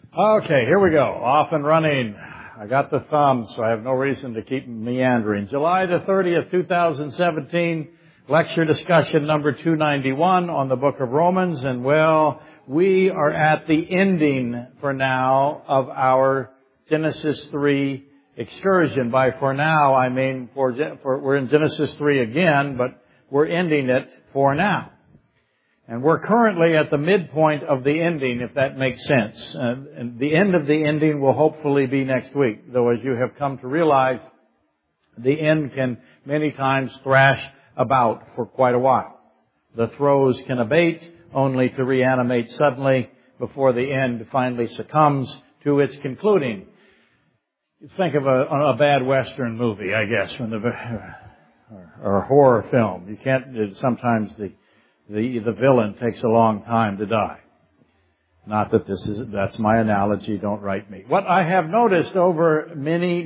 Okay, here we go. Off and running. I got the thumb, so I have no reason to keep meandering. July the 30th, 2017, lecture discussion number 291 on the book of Romans. And well, we are at the ending for now of our Genesis 3 excursion. By for now, I mean we're in Genesis 3 again, but we're ending it for now. And we're currently at the midpoint of the ending, if that makes sense. And the end of the ending will hopefully be next week. Though as you have come to realize, the end can many times thrash about for quite a while. The throes can abate only to reanimate suddenly before the end finally succumbs to its concluding. Think of a bad Western movie, I guess, or a horror film. You can't, sometimes the villain takes a long time to die. Not that that's my analogy, don't write me. What I have noticed over many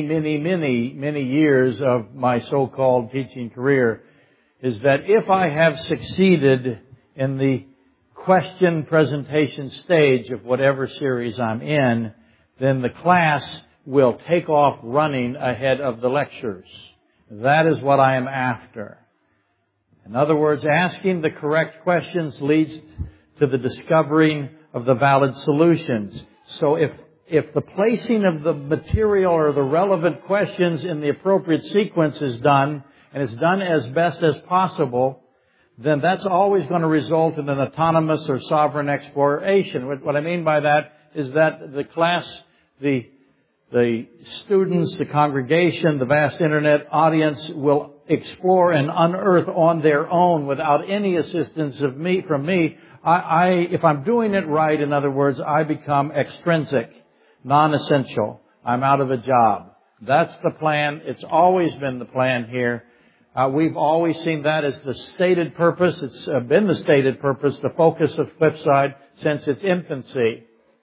years of my so-called teaching career is that if I have succeeded in the question presentation stage of whatever series I'm in, then the class will take off running ahead of the lectures. That is what I am after. In other words, asking the correct questions leads to the discovering of the valid solutions. So if the placing of the material or the relevant questions in the appropriate sequence is done, and it's done as best as possible, then that's always going to result in an autonomous or sovereign exploration. What I mean by that is that the class, the students, the congregation, the vast internet audience will explore and unearth on their own without any assistance from me. If I'm doing it right, in other words, I become extrinsic, non-essential. I'm out of a job. That's the plan. It's always been the plan here. We've always seen that as the stated purpose. It's been the stated purpose, the focus of Cliffside since its infancy.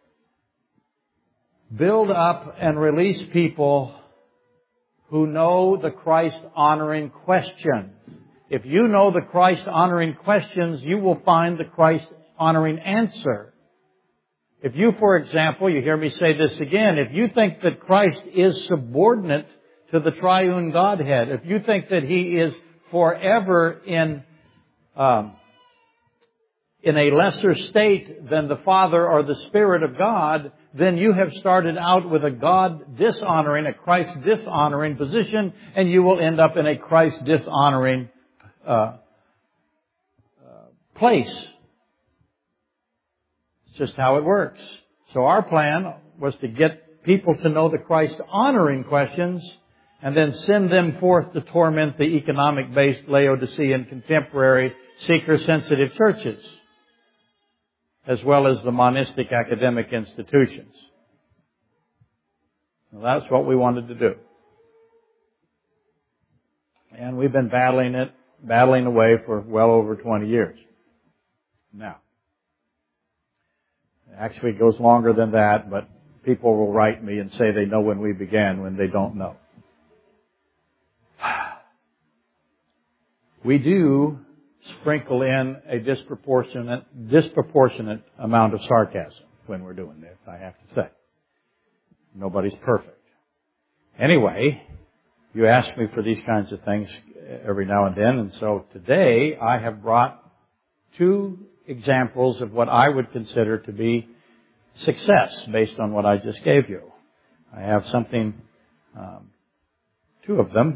Build up and release people who know the Christ-honoring questions. If you know the Christ-honoring questions, you will find the Christ-honoring answer. If you, for example, you hear me say this again, if you think that Christ is subordinate to the triune Godhead, if you think that He is forever in a lesser state than the Father or the Spirit of God, then you have started out with a God-dishonoring, a Christ-dishonoring position, and you will end up in a Christ-dishonoring place. It's just how it works. So our plan was to get people to know the Christ-honoring questions and then send them forth to torment the economic-based Laodicean contemporary seeker-sensitive churches, as well as the monistic academic institutions. Well, that's what we wanted to do. And we've been battling away for well over 20 years. Now, actually it goes longer than that, but people will write me and say they know when we began when they don't know. We do sprinkle in a disproportionate amount of sarcasm when we're doing this, I have to say. Nobody's perfect. Anyway, you ask me for these kinds of things every now and then, and so today I have brought two examples of what I would consider to be success based on what I just gave you. I have two of them.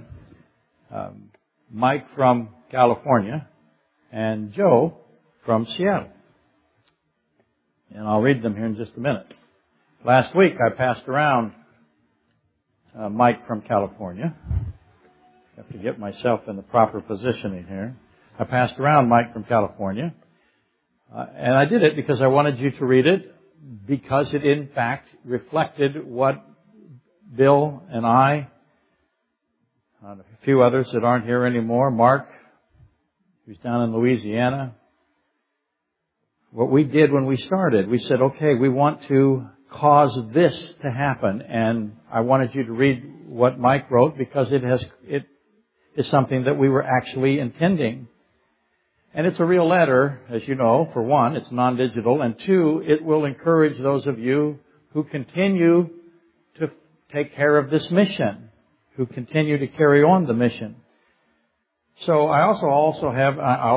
Mike from California and Joe from Seattle. And I'll read them here in just a minute. Last week I passed around Mike from California. I have to get myself in the proper positioning here. I passed around Mike from California. And I did it because I wanted you to read it, because it in fact reflected what Bill and I, and a few others that aren't here anymore, Mark, who's down in Louisiana, what we did when we started. We said, okay, we want to cause this to happen. And I wanted you to read what Mike wrote because it is something that we were actually intending. And it's a real letter, as you know. For one, it's non-digital. And two, it will encourage those of you who continue to take care of this mission, who continue to carry on the mission. So I also have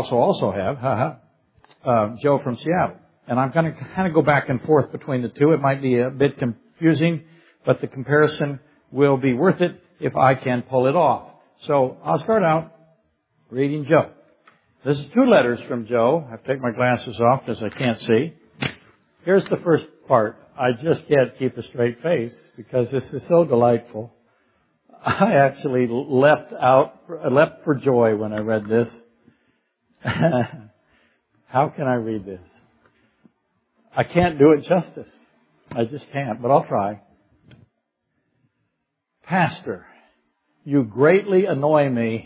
Joe from Seattle. And I'm going to kind of go back and forth between the two. It might be a bit confusing, but the comparison will be worth it if I can pull it off. So I'll start out reading Joe. This is 2 letters from Joe. I have to take my glasses off because I can't see. Here's the first part. I just can't keep a straight face because this is so delightful. I actually leapt for joy when I read this. How can I read this? I can't do it justice. I just can't, but I'll try. Pastor, you greatly annoy me.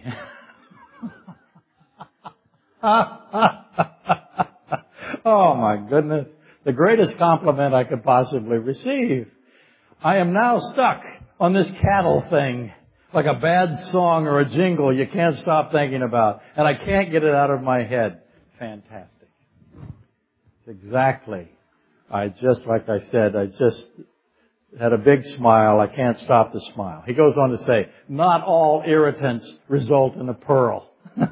Oh my goodness. The greatest compliment I could possibly receive. I am now stuck on this cattle thing, like a bad song or a jingle you can't stop thinking about, and I can't get it out of my head. Fantastic. Exactly. Like I said, I just had a big smile. I can't stop the smile. He goes on to say, not all irritants result in a pearl.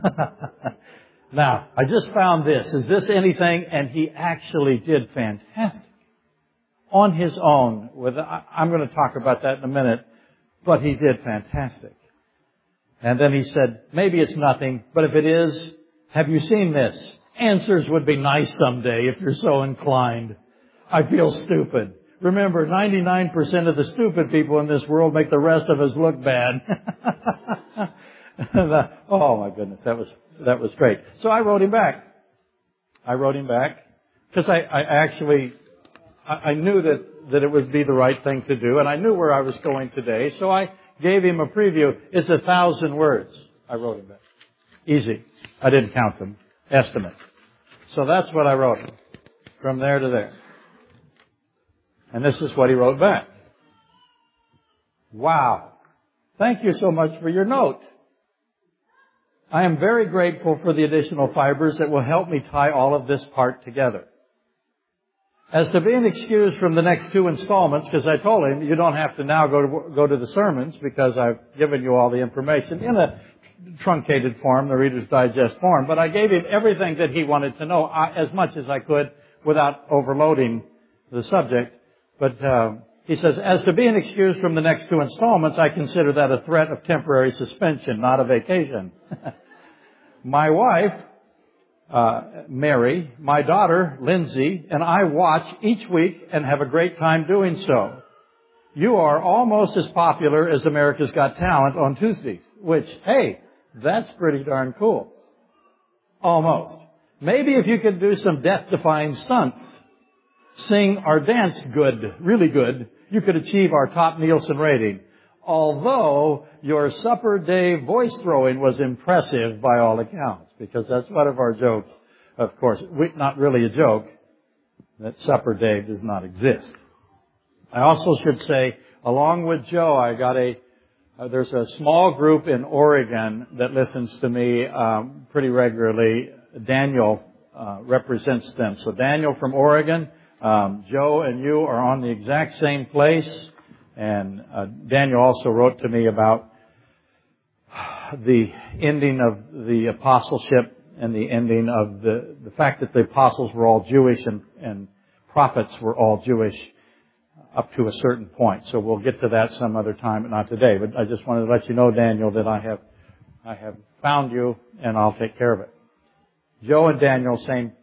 Now, I just found this. Is this anything? And he actually did fantastic. On his own. I'm going to talk about that in a minute. But he did fantastic. And then he said, maybe it's nothing, but if it is, have you seen this? Answers would be nice someday if you're so inclined. I feel stupid. Remember, 99% of the stupid people in this world make the rest of us look bad. Oh my goodness, that was great. So I wrote him back. Because I knew that it would be the right thing to do, and I knew where I was going today, so I gave him a preview. It's 1,000 words. I wrote him back. Easy. I didn't count them. Estimate. So that's what I wrote him. From there to there. And this is what he wrote back. Wow. Thank you so much for your note. I am very grateful for the additional fibers that will help me tie all of this part together. As to being excused from the next 2 installments, because I told him you don't have to now go to the sermons because I've given you all the information in a truncated form, the Reader's Digest form, but I gave him everything that he wanted to know as much as I could without overloading the subject. But he says, as to being excused from the next 2 installments, I consider that a threat of temporary suspension, not a vacation. My wife, Mary, my daughter, Lindsay, and I watch each week and have a great time doing so. You are almost as popular as America's Got Talent on Tuesdays, which, hey, that's pretty darn cool. Almost. Maybe if you could do some death-defying stunts, sing or dance good, really good, you could achieve our top Nielsen rating. Although your Supper Dave voice throwing was impressive by all accounts, because that's one of our jokes, of course. Not really a joke, that Supper Dave does not exist. I also should say, along with Joe, I got there's a small group in Oregon that listens to me pretty regularly. Daniel represents them. So Daniel from Oregon, Joe and you are on the exact same place. And Daniel also wrote to me about the ending of the apostleship and the ending of the fact that the apostles were all Jewish and prophets were all Jewish up to a certain point. So we'll get to that some other time, but not today. But I just wanted to let you know, Daniel, that I have found you and I'll take care of it. Joe and Daniel, same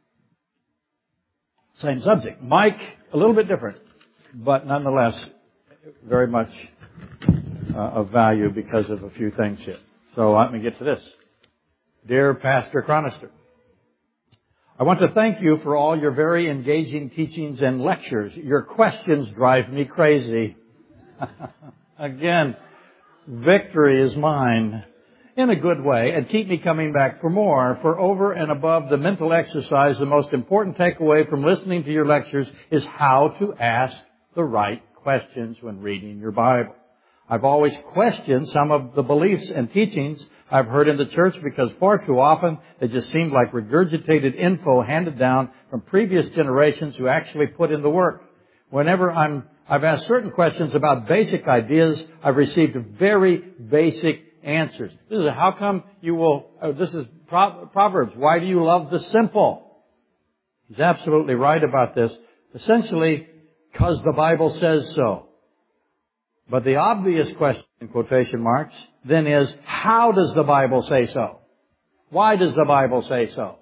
subject. Mike, a little bit different, but nonetheless, very much of value because of a few things here. So let me get to this. Dear Pastor Chronister, I want to thank you for all your very engaging teachings and lectures. Your questions drive me crazy. Again, victory is mine in a good way and keep me coming back for more. For over and above the mental exercise, the most important takeaway from listening to your lectures is how to ask the right questions when reading your Bible. I've always questioned some of the beliefs and teachings I've heard in the church because far too often they just seemed like regurgitated info handed down from previous generations who actually put in the work. Whenever I've asked certain questions about basic ideas, I've received very basic answers. This is how come you will, this is Proverbs. Why do you love the simple? He's absolutely right about this. Essentially, because the Bible says so. But the obvious question, in quotation marks, then is, how does the Bible say so? Why does the Bible say so?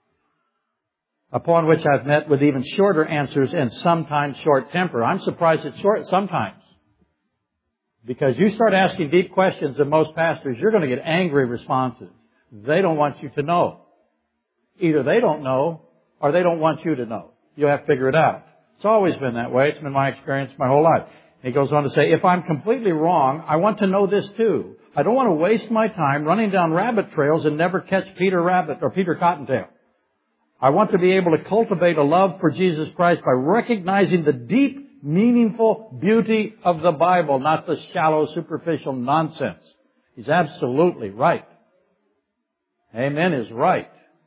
Upon which I've met with even shorter answers and sometimes short temper. I'm surprised it's short sometimes. Because you start asking deep questions of most pastors, you're going to get angry responses. They don't want you to know. Either they don't know, or they don't want you to know. You'll have to figure it out. It's always been that way. It's been my experience my whole life. He goes on to say, if I'm completely wrong, I want to know this too. I don't want to waste my time running down rabbit trails and never catch Peter Rabbit or Peter Cottontail. I want to be able to cultivate a love for Jesus Christ by recognizing the deep, meaningful beauty of the Bible, not the shallow, superficial nonsense. He's absolutely right. Amen is right.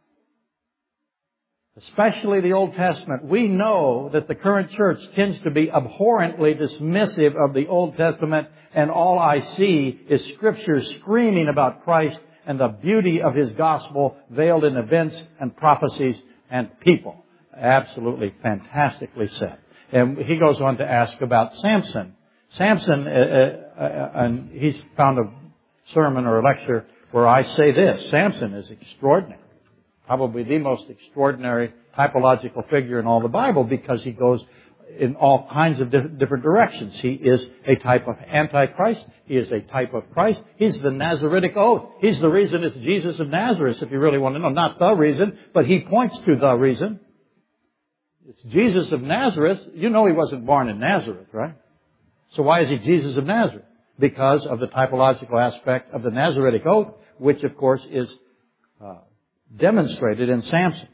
Especially the Old Testament. We know that the current church tends to be abhorrently dismissive of the Old Testament, and all I see is Scripture screaming about Christ and the beauty of His gospel veiled in events and prophecies and people. Absolutely fantastically said. And he goes on to ask about Samson. Samson, and he's found a sermon or a lecture where I say this: Samson is extraordinary. Probably the most extraordinary typological figure in all the Bible, because he goes in all kinds of different directions. He is a type of Antichrist. He is a type of Christ. He's the Nazaritic oath. He's the reason it's Jesus of Nazareth, if you really want to know. Not the reason, but he points to the reason. It's Jesus of Nazareth. You know he wasn't born in Nazareth, right? So why is he Jesus of Nazareth? Because of the typological aspect of the Nazaritic oath, which of course is demonstrated in Samson.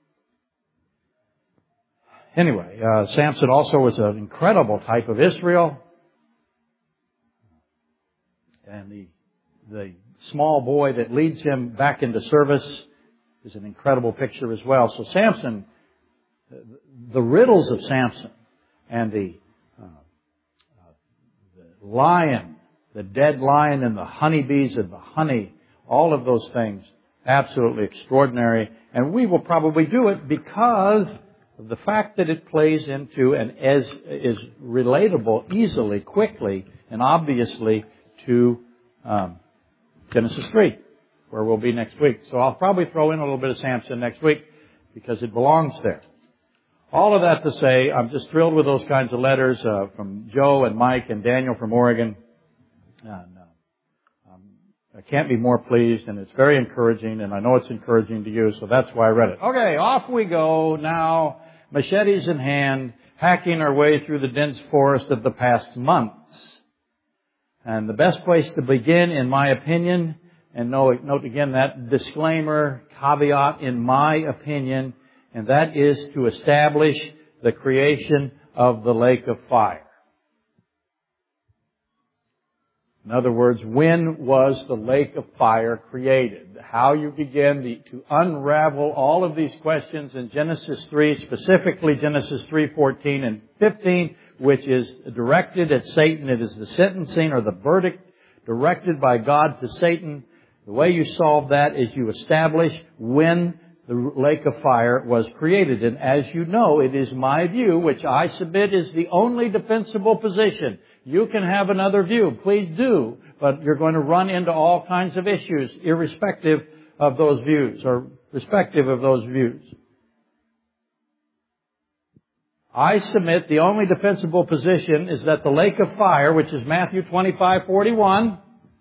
Anyway, Samson also was an incredible type of Israel. And the small boy that leads him back into service is an incredible picture as well. So Samson, the riddles of Samson and the lion, the dead lion and the honeybees and the honey, all of those things, absolutely extraordinary. And we will probably do it because of the fact that it plays into and is relatable easily, quickly, and obviously to Genesis 3, where we'll be next week. So I'll probably throw in a little bit of Samson next week because it belongs there. All of that to say, I'm just thrilled with those kinds of letters from Joe and Mike and Daniel from Oregon. And I can't be more pleased, and it's very encouraging, and I know it's encouraging to you, so that's why I read it. Okay, off we go now, machetes in hand, hacking our way through the dense forest of the past months. And the best place to begin, in my opinion, and note again that disclaimer, caveat, in my opinion, and that is to establish the creation of the lake of fire. In other words, when was the lake of fire created? How you begin to unravel all of these questions in Genesis 3, specifically Genesis 3:14 and 15, which is directed at Satan. It is the sentencing or the verdict directed by God to Satan. The way you solve that is you establish when the lake of fire was created. And as you know, it is my view, which I submit is the only defensible position. You can have another view. Please do. But you're going to run into all kinds of issues irrespective of those views or respective of those views. I submit the only defensible position is that the lake of fire, which is Matthew 25:41,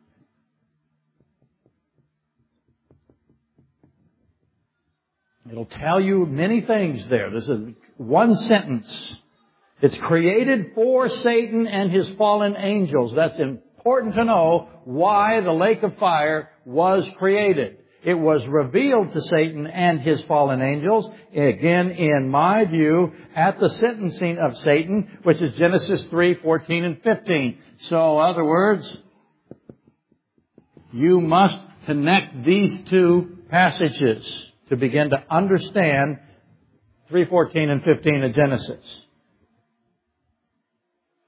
it'll tell you many things there. This is one sentence. It's created for Satan and his fallen angels. That's important to know why the lake of fire was created. It was revealed to Satan and his fallen angels, again, in my view, at the sentencing of Satan, which is Genesis 3:14 and 15. So, in other words, you must connect these two passages to begin to understand 3:14 and 15 of Genesis.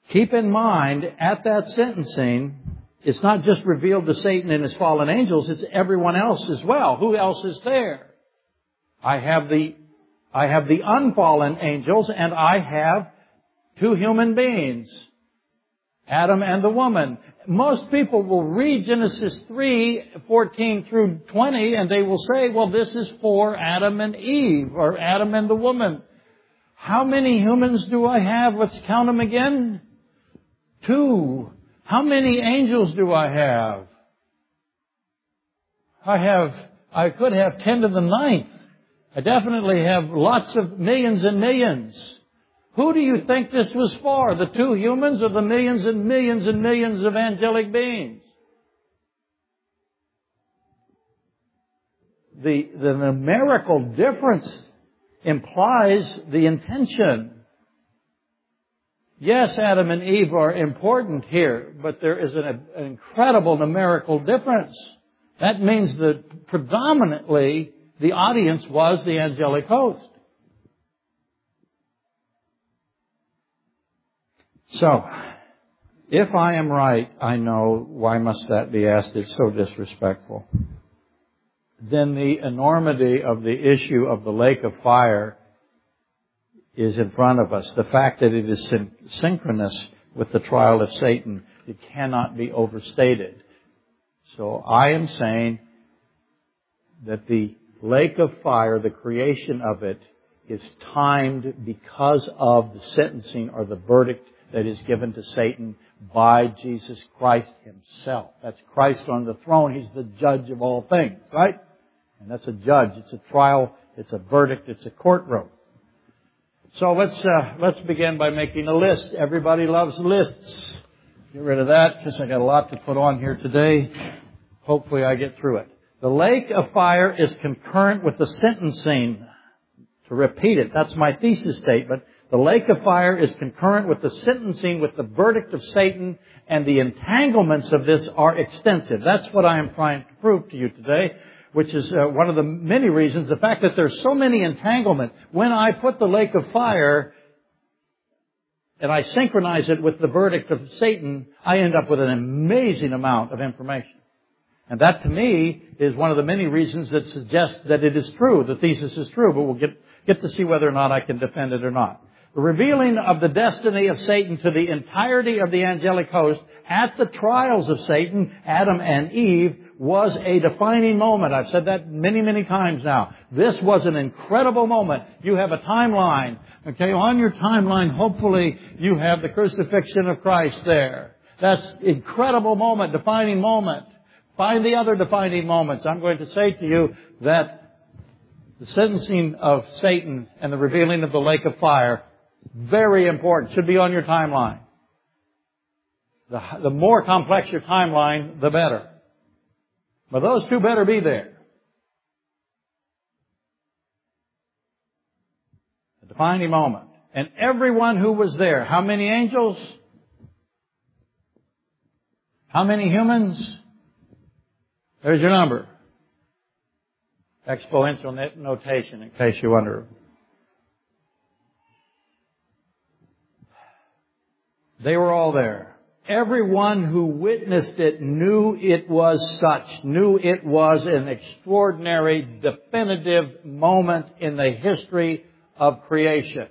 Keep in mind, at that sentencing, it's not just revealed to Satan and his fallen angels, it's everyone else as well. Who else is there? I have the unfallen angels, and I have two human beings, Adam and the woman. Most people will read Genesis 3:14 through 20, and they will say, well, this is for Adam and Eve, or Adam and the woman. How many humans do I have? Let's count them again. 2. How many angels do I have? I could have 10 to the 9th. I definitely have lots of millions and millions. Who do you think this was for? The 2 humans or the millions and millions and millions of angelic beings? The numerical difference implies the intention. Yes, Adam and Eve are important here, but there is an incredible numerical difference. That means that predominantly the audience was the angelic host. So, if I am right, I know, why must that be asked? It's so disrespectful. Then the enormity of the issue of the lake of fire is in front of us. The fact that it is synchronous with the trial of Satan, it cannot be overstated. So I am saying that the lake of fire, the creation of it, is timed because of the sentencing or the verdict that is given to Satan by Jesus Christ Himself. That's Christ on the throne. He's the judge of all things, right? And that's a judge. It's a trial. It's a verdict. It's a courtroom. So let's begin by making a list. Everybody loves lists. Get rid of that because I got a lot to put on here today. Hopefully I get through it. The lake of fire is concurrent with the sentencing. To repeat it, that's my thesis statement. The lake of fire is concurrent with the sentencing, with the verdict of Satan, and the entanglements of this are extensive. That's what I am trying to prove to you today, which is one of the many reasons, the fact that there's so many entanglements. When I put the lake of fire and I synchronize it with the verdict of Satan, I end up with an amazing amount of information. And that, to me, is one of the many reasons that suggests that it is true. The thesis is true, but we'll get to see whether or not I can defend it or not. The revealing of the destiny of Satan to the entirety of the angelic host at the trials of Satan, Adam and Eve, was a defining moment. I've said that many, many times now. This was an incredible moment. You have a timeline. Okay, on your timeline, hopefully, you have the crucifixion of Christ there. That's incredible moment, defining moment. Find the other defining moments. I'm going to say to you that the sentencing of Satan and the revealing of the lake of fire, very important, should be on your timeline. The more complex your timeline, the better. But those two better be there. The defining moment. And everyone who was there. How many angels? How many humans? There's your number. Exponential notation, in case you wonder. They were all there. Everyone who witnessed it knew it was such, knew it was an extraordinary, definitive moment in the history of creation.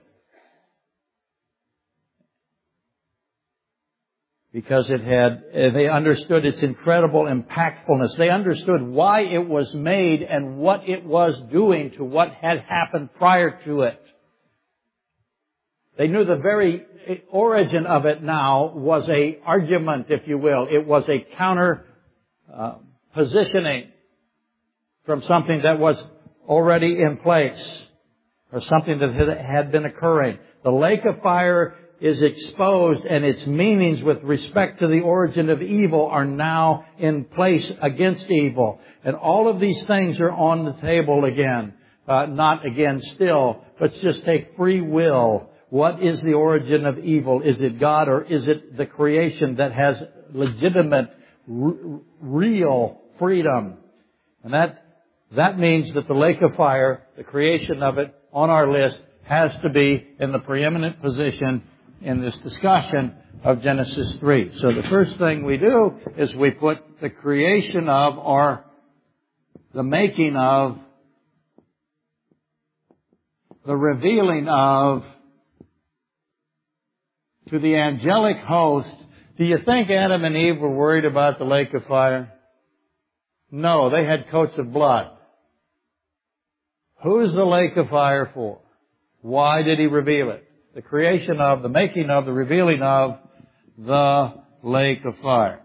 Because they understood its incredible impactfulness. They understood why it was made and what it was doing to what had happened prior to it. They knew the very origin of it now was a argument, if you will. It was a counter positioning from something that was already in place or something that had been occurring. The lake of fire is exposed, and its meanings with respect to the origin of evil are now in place against evil. And all of these things are on the table again. Not again still, but just take free will. What is the origin of evil? Is it God, or is it the creation that has legitimate, real freedom? And that means that the lake of fire, the creation of it on our list, has to be in the preeminent position in this discussion of Genesis 3. So the first thing we do is we put the creation of, or the making of, the revealing of, to the angelic host. Do you think Adam and Eve were worried about the lake of fire? No, they had coats of blood. Who is the lake of fire for? Why did He reveal it? The creation of, the making of, the revealing of the lake of fire.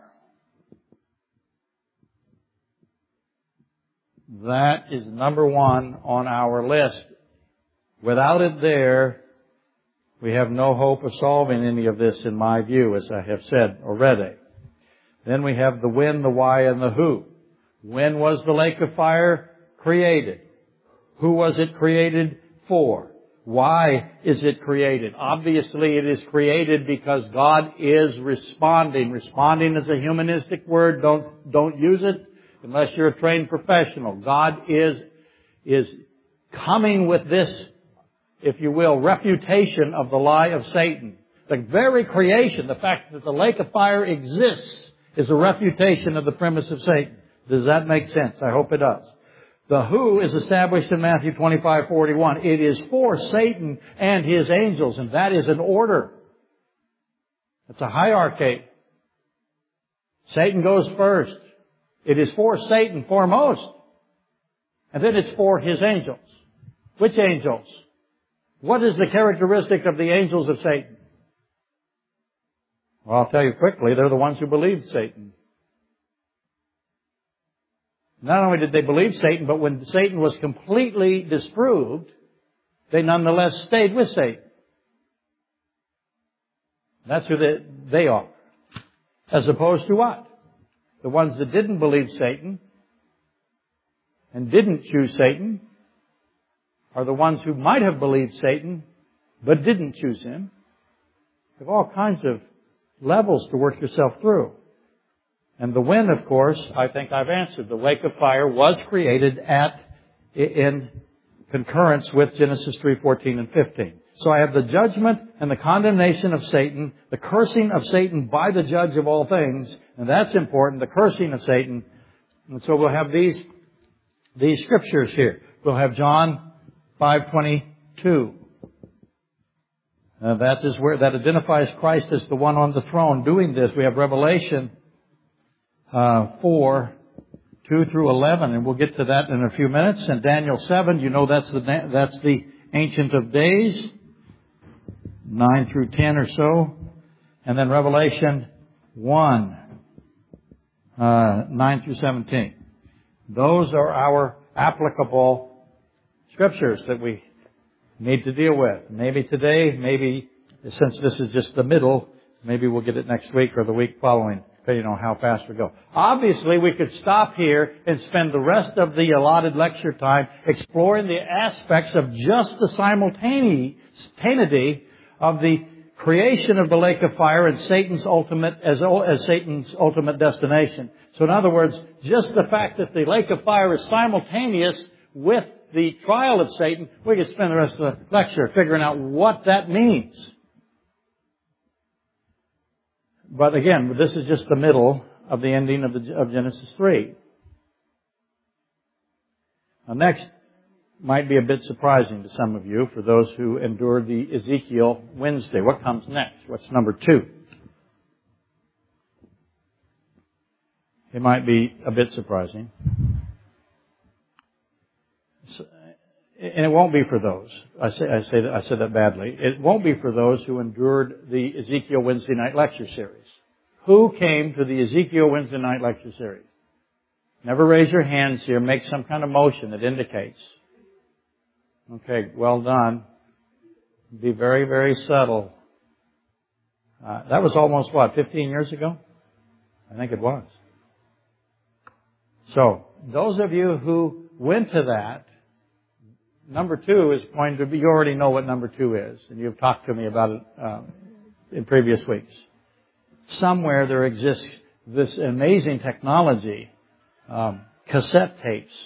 That is number one on our list. Without it there, we have no hope of solving any of this, in my view, as I have said already. Then we have the when, the why, and the who. When was the lake of fire created? Who was it created for? Why is it created? Obviously, it is created because God is responding. Responding is a humanistic word. Don't use it unless you're a trained professional. God is coming with this, if you will, refutation of the lie of Satan. The very creation, the fact that the lake of fire exists, is a refutation of the premise of Satan. Does that make sense? I hope it does. The who is established in Matthew 25:41. It is for Satan and his angels, and that is an order. It's a hierarchy. Satan goes first. It is for Satan foremost. And then it's for his angels. Which angels? What is the characteristic of the angels of Satan? Well, I'll tell you quickly, they're the ones who believed Satan. Not only did they believe Satan, but when Satan was completely disproved, they nonetheless stayed with Satan. That's who they are. As opposed to what? The ones that didn't believe Satan and didn't choose Satan are the ones who might have believed Satan but didn't choose him. You have all kinds of levels to work yourself through. And the when, of course, I think I've answered. The lake of fire was created in concurrence with Genesis 3:14 and 15. So I have the judgment and the condemnation of Satan, the cursing of Satan by the judge of all things, and that's important, the cursing of Satan. And so we'll have these scriptures here. We'll have John 5:22. That is where that identifies Christ as the one on the throne doing this. We have Revelation 4:2 through 11, and we'll get to that in a few minutes. And Daniel 7, you know that's the Ancient of Days, 9 through 10 or so. And then Revelation 1, 9 through 17. Those are our applicable scriptures that we need to deal with. Maybe today, maybe since this is just the middle, maybe we'll get it next week or the week following, depending on how fast we go. Obviously, we could stop here and spend the rest of the allotted lecture time exploring the aspects of just the simultaneity of the creation of the lake of fire and Satan's ultimate as Satan's ultimate destination. So in other words, just the fact that the lake of fire is simultaneous with the trial of Satan, we could spend the rest of the lecture figuring out what that means. But again, this is just the middle of the ending of Genesis 3. Now next might be a bit surprising to some of you, for those who endured the Ezekiel Wednesday. What comes next? What's number 2? It might be a bit surprising. And it won't be for those. I said that badly. It won't be for those who endured the Ezekiel Wednesday night lecture series. Who came to the Ezekiel Wednesday night lecture series? Never raise your hands here. Make some kind of motion that indicates. Okay, well done. Be very, very subtle. That was almost, 15 years ago? I think it was. So, those of you who went to that, number 2 is going to be, you already know what number 2 is, and you've talked to me about it in previous weeks. Somewhere there exists this amazing technology, cassette tapes.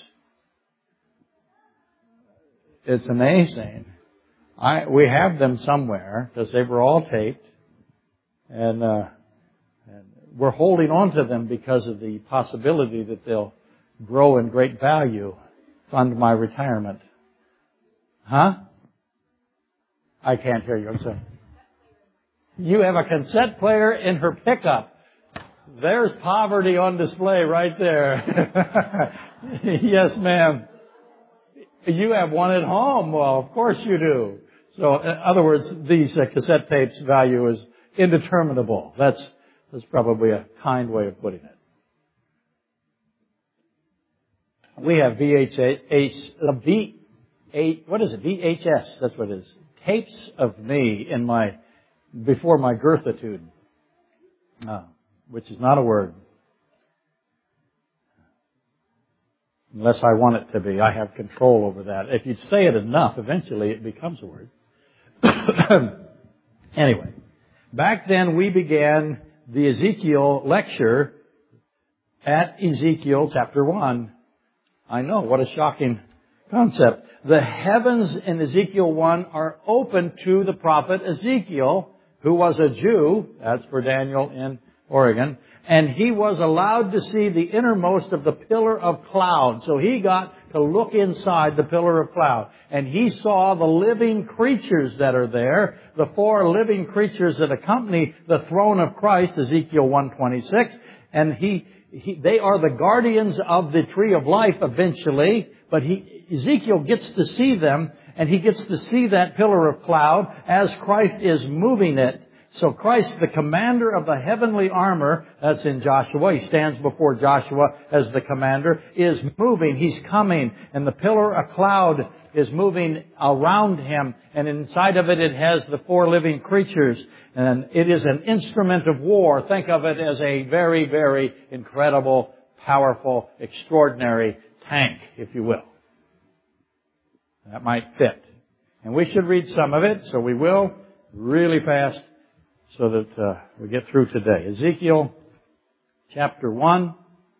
It's amazing. We have them somewhere, because they were all taped. And we're holding on to them because of the possibility that they'll grow in great value, fund my retirement. Huh? I can't hear you. I'm sorry. You have a cassette player in her pickup. There's poverty on display right there. Yes, ma'am. You have one at home. Well, of course you do. So, in other words, these cassette tapes' value is indeterminable. That's probably a kind way of putting it. We have VHS, that's what it is. Tapes of me before my girthitude, which is not a word. Unless I want it to be. I have control over that. If you say it enough, eventually it becomes a word. Anyway, back then we began the Ezekiel lecture at Ezekiel chapter 1. I know, what a shocking concept. The heavens in Ezekiel 1 are open to the prophet Ezekiel, who was a Jew. That's for Daniel in Oregon. And he was allowed to see the innermost of the pillar of cloud. So he got to look inside the pillar of cloud. And he saw the living creatures that are there, the 4 living creatures that accompany the throne of Christ, Ezekiel 1:26. And they are the guardians of the tree of life eventually. But Ezekiel gets to see them, and he gets to see that pillar of cloud as Christ is moving it. So Christ, the commander of the heavenly armor, that's in Joshua, he stands before Joshua as the commander, is moving. He's coming, and the pillar of cloud is moving around him, and inside of it, it has the 4 living creatures, and it is an instrument of war. Think of it as a very, very incredible, powerful, extraordinary tank, if you will. That might fit. And we should read some of it, so we will, really fast, so that we get through today. Ezekiel chapter 1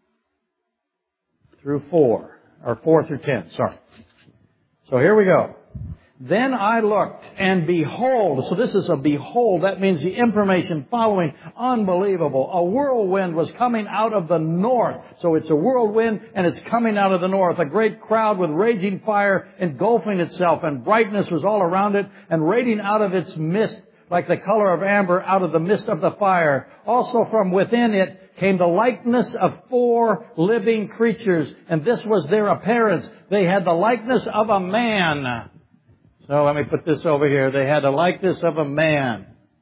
through 4, or 4 through 10, sorry. So here we go. Then I looked, and behold, so this is a behold, that means the information following, unbelievable. A whirlwind was coming out of the north. So it's a whirlwind, and it's coming out of the north. A great crowd with raging fire engulfing itself, and brightness was all around it, and radiating out of its mist, like the color of amber out of the mist of the fire. Also from within it came the likeness of 4 living creatures, and this was their appearance. They had the likeness of a man. So let me put this over here. They had the likeness of a man.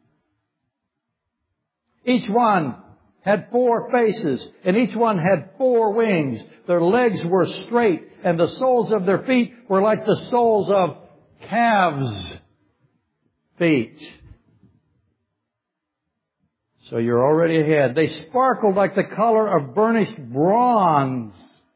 Each one had 4 faces, and each one had 4 wings. Their legs were straight, and the soles of their feet were like the soles of calves' feet. So you're already ahead. They sparkled like the color of burnished bronze.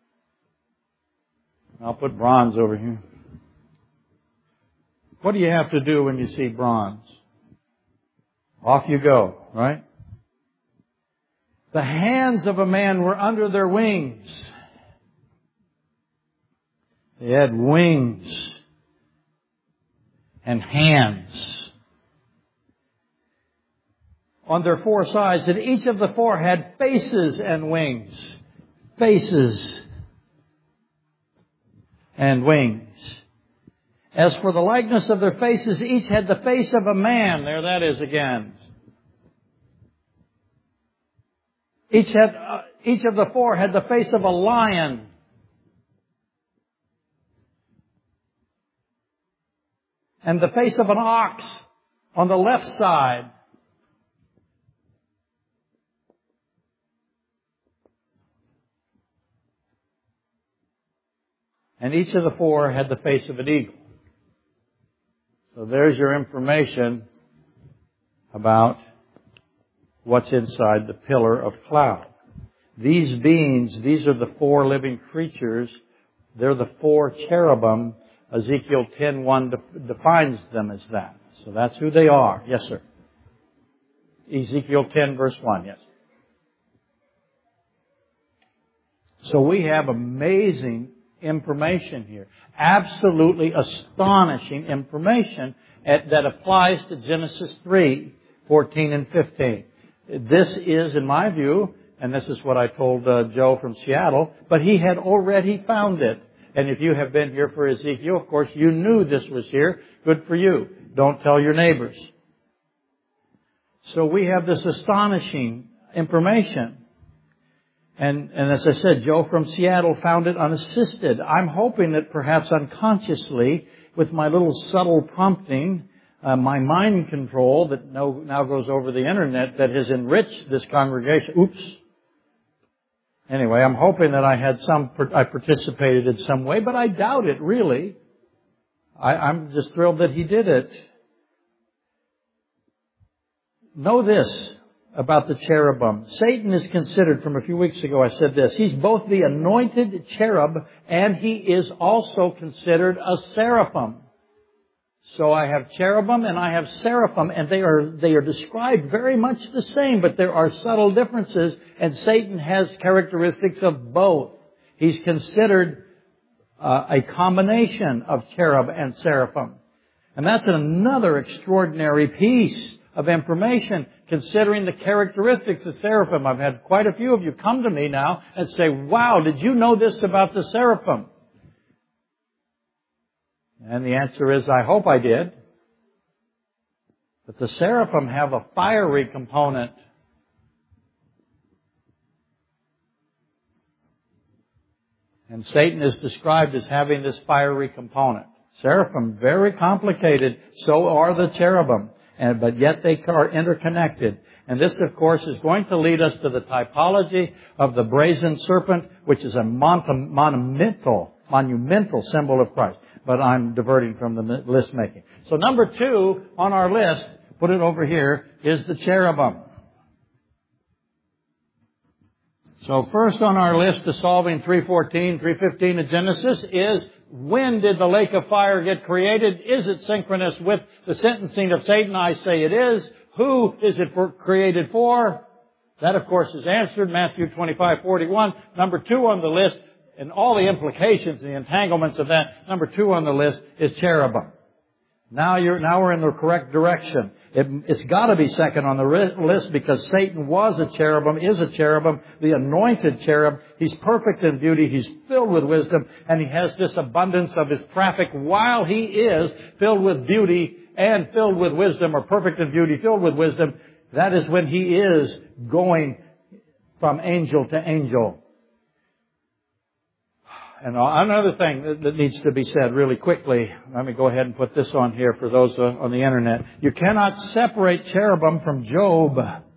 I'll put bronze over here. What do you have to do when you see bronze? Off you go, right? The hands of a man were under their wings. They had wings and hands on their 4 sides, and each of the 4 had faces and wings. Faces and wings. As for the likeness of their faces, each had the face of a man. There that is again. Each of the 4 had the face of a lion. And the face of an ox on the left side. And each of the 4 had the face of an eagle. So there's your information about what's inside the pillar of cloud. These beings, these are the 4 living creatures. They're the 4 cherubim. Ezekiel 10:1 defines them as that. So that's who they are. Yes, sir. Ezekiel 10 verse 1, yes. So we have amazing information here. Absolutely astonishing information that applies to Genesis 3 14 and 15. This is, in my view, and this is what I told Joe from Seattle, but he had already found it. And if you have been here for Ezekiel, of course, you knew this was here. Good for you. Don't tell your neighbors. So we have this astonishing information. And as I said, Joe from Seattle found it unassisted. I'm hoping that perhaps unconsciously, with my little subtle prompting, my mind control that now goes over the internet that has enriched this congregation. Oops. Anyway, I'm hoping that I participated in some way, but I doubt it, really. I'm just thrilled that he did it. Know this about the cherubim. Satan is considered, from a few weeks ago I said this, he's both the anointed cherub and he is also considered a seraphim. So I have cherubim and I have seraphim, and they are described very much the same, but there are subtle differences, and Satan has characteristics of both. He's considered a combination of cherub and seraphim. And that's another extraordinary piece of information, considering the characteristics of seraphim. I've had quite a few of you come to me now and say, wow, did you know this about the seraphim? And the answer is, I hope I did. But the seraphim have a fiery component. And Satan is described as having this fiery component. Seraphim, very complicated. So are the cherubim. But yet they are interconnected. And this, of course, is going to lead us to the typology of the brazen serpent, which is a monumental symbol of Christ. But I'm diverting from the list making. So number 2 on our list, put it over here, is the cherubim. So first on our list to solving 3:14, 3:15 of Genesis is, when did the lake of fire get created? Is it synchronous with the sentencing of Satan? I say it is. Who is it created for? That, of course, is answered. Matthew 25:41. Number 2 on the list, and all the implications, the entanglements of that. Number 2 on the list is cherubim. Now we're in the correct direction. It's got to be second on the list because Satan was a cherubim, is a cherubim, the anointed cherub. He's perfect in beauty. He's filled with wisdom, and he has this abundance of his traffic while he is filled with beauty and filled with wisdom, or perfect in beauty, filled with wisdom. That is when he is going from angel to angel. And another thing that needs to be said really quickly, let me go ahead and put this on here for those on the internet. You cannot separate cherubim from Job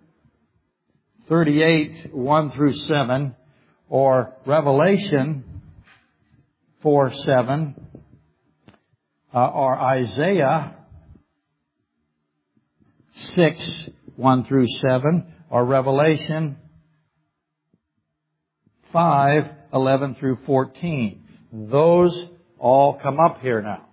38, 1 through 7, or Revelation 4, 7, or Isaiah 6, 1 through 7, or Revelation 5, 11 through 14. Those all come up here now.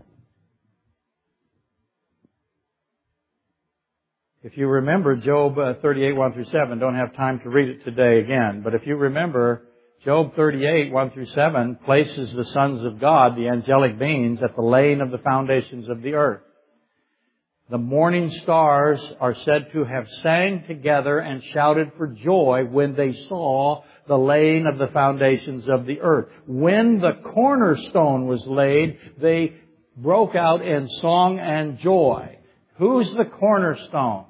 If you remember Job 38, 1 through 7, don't have time to read it today again, but if you remember, Job 38, 1 through 7 places the sons of God, the angelic beings, at the laying of the foundations of the earth. The morning stars are said to have sang together and shouted for joy when they saw the laying of the foundations of the earth. When the cornerstone was laid, they broke out in song and joy. Who's the cornerstone?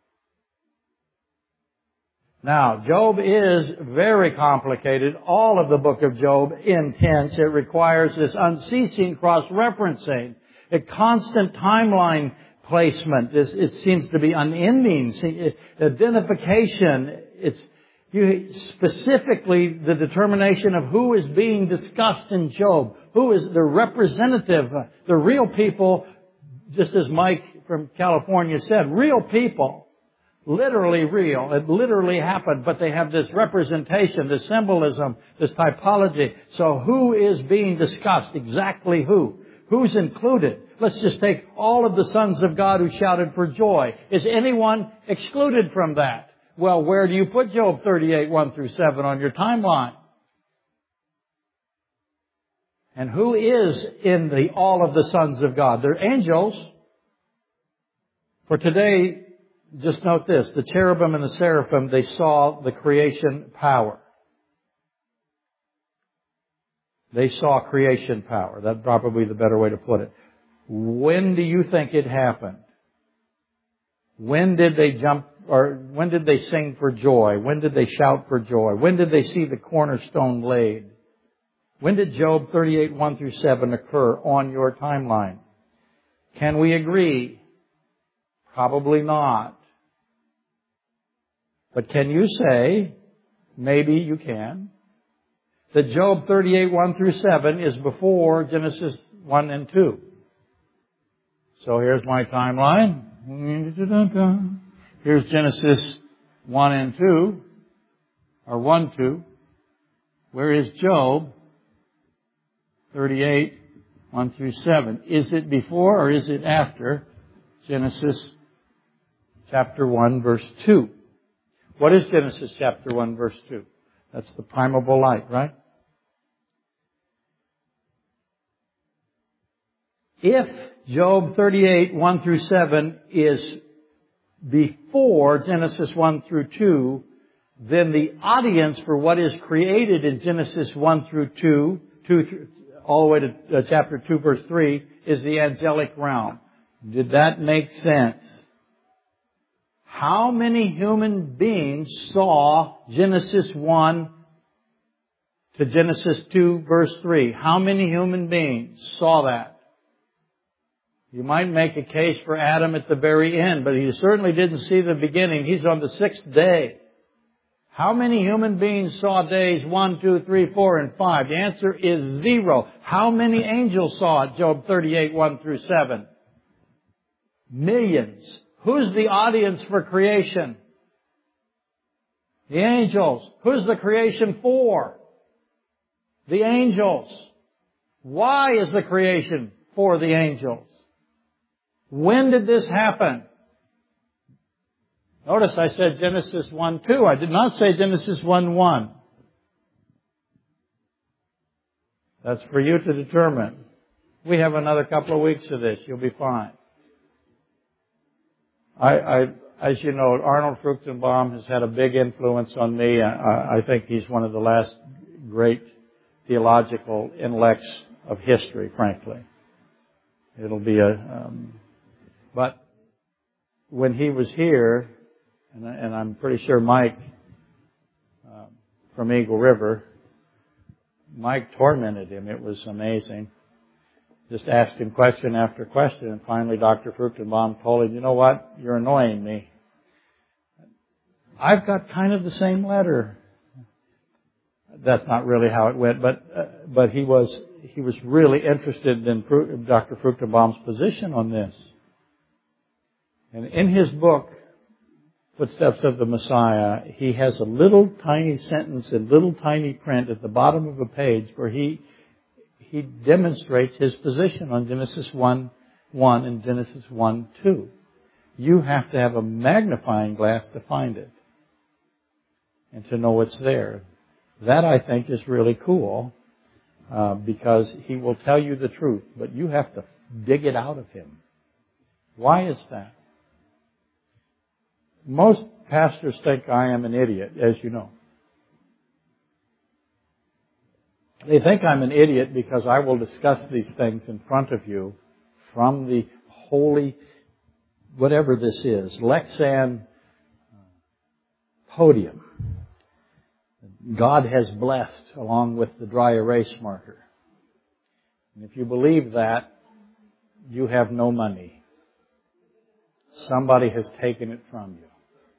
Now, Job is very complicated. All of the book of Job, intense. It requires this unceasing cross-referencing, a constant timeline placement. It seems to be unending. Identification. Specifically the determination of who is being discussed in Job. Who is the representative, the real people, just as Mike from California said, real people. Literally real. It literally happened, but they have this representation, this symbolism, this typology. So who is being discussed? Exactly who? Who's included? Let's just take all of the sons of God who shouted for joy. Is anyone excluded from that? Well, where do you put Job 38, 1 through 7 on your timeline? And who is in all of the sons of God? They're angels. For today, just note this. The cherubim and the seraphim, they saw the creation power. They saw creation power. That's probably the better way to put it. When do you think it happened? When did they jump, or when did they sing for joy? When did they shout for joy? When did they see the cornerstone laid? When did Job 38, 1 through 7 occur on your timeline? Can we agree? Probably not. But can you say, maybe you can, that Job 38, 1 through 7 is before Genesis 1 and 2? So here's my timeline. Here's Genesis 1 and 2, or 1, 2. Where is Job 38, 1 through 7? Is it before or is it after Genesis chapter 1, verse 2? What is Genesis chapter 1, verse 2? That's the primeval light, right? If Job 38, 1 through 7 is before Genesis 1 through 2, then the audience for what is created in Genesis 1 through 2, all the way to chapter 2, verse 3, is the angelic realm. Did that make sense? How many human beings saw Genesis 1 to Genesis 2, verse 3? How many human beings saw that? You might make a case for Adam at the very end, but he certainly didn't see the beginning. He's on the 6th day. How many human beings saw days 1, 2, 3, 4, and 5? The answer is 0. How many angels saw it? Job 38, 1 through 7. Millions. Who's the audience for creation? The angels. Who's the creation for? The angels. Why is the creation for the angels? When did this happen? Notice I said Genesis 1, 2. I did not say Genesis 1, 1. That's for you to determine. We have another couple of weeks of this. You'll be fine. As you know, Arnold Fruchtenbaum has had a big influence on me. I think he's one of the last great theological intellects of history, frankly. It'll be but when he was here, and I'm pretty sure Mike from Eagle River, Mike tormented him. It was amazing. Just asked him question after question, and finally Dr. Fruchtenbaum told him, you know what, you're annoying me. I've got kind of the same letter. That's not really how it went, but he was really interested in Dr. Fruchtenbaum's position on this. And in his book, Footsteps of the Messiah, he has a little tiny sentence in little tiny print at the bottom of a page where he demonstrates his position on Genesis 1, 1 and Genesis 1, 2. You have to have a magnifying glass to find it and to know it's there. That, I think, is really cool because he will tell you the truth, but you have to dig it out of him. Why is that? Most pastors think I am an idiot, as you know. They think I'm an idiot because I will discuss these things in front of you from the holy, whatever this is, Lexan podium. God has blessed along with the dry erase marker. And if you believe that, you have no money. Somebody has taken it from you.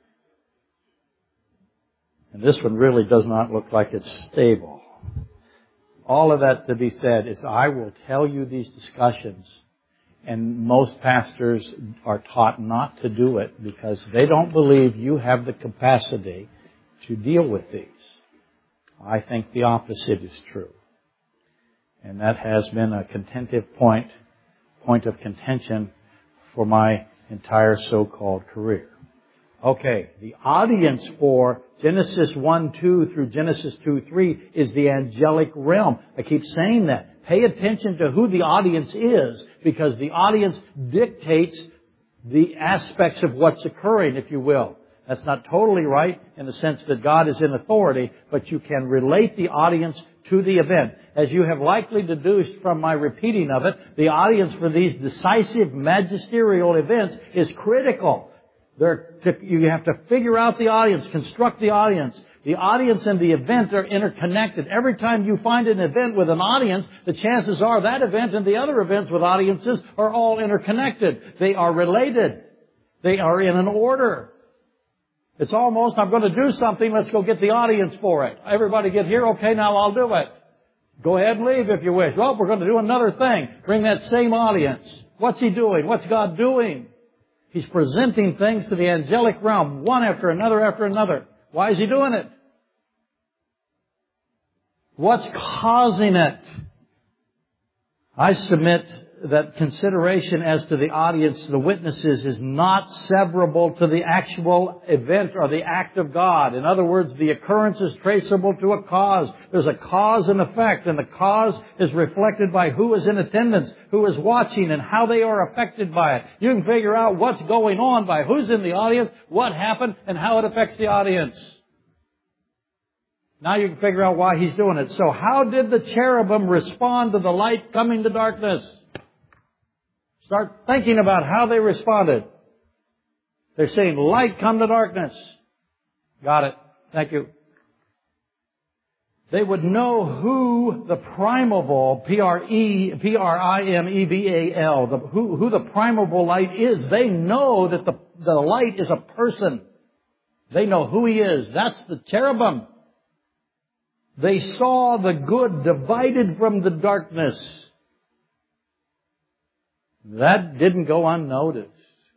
And this one really does not look like it's stable. All of that to be said is I will tell you these discussions, and most pastors are taught not to do it because they don't believe you have the capacity to deal with these. I think the opposite is true. And that has been a contentive point of contention for my entire so-called career. Okay, the audience for Genesis 1, 2 through Genesis 2, 3 is the angelic realm. I keep saying that. Pay attention to who the audience is because the audience dictates the aspects of what's occurring, if you will. That's not totally right in the sense that God is in authority, but you can relate the audience to the event. As you have likely deduced from my repeating of it, the audience for these decisive magisterial events is critical. You have to figure out the audience, construct the audience. The audience and the event are interconnected. Every time you find an event with an audience, the chances are that event and the other events with audiences are all interconnected. They are related. They are in an order. It's almost, I'm going to do something, let's go get the audience for it. Everybody get here? Okay, now I'll do it. Go ahead and leave if you wish. Well, we're going to do another thing. Bring that same audience. What's He doing? What's God doing? He's presenting things to the angelic realm, one after another after another. Why is He doing it? What's causing it? I submit that consideration as to the audience, the witnesses, is not severable to the actual event or the act of God. In other words, the occurrence is traceable to a cause. There's a cause and effect, and the cause is reflected by who is in attendance, who is watching, and how they are affected by it. You can figure out what's going on by who's in the audience, what happened, and how it affects the audience. Now you can figure out why He's doing it. So how did the cherubim respond to the light coming to darkness? Start thinking about how they responded. They're saying, light, come to darkness. Got it. Thank you. They would know who the primable, P-R-I-M-E-V-A-L, who the primable light is. They know that the light is a person. They know who He is. That's the cherubim. They saw the good divided from the darkness. That didn't go unnoticed.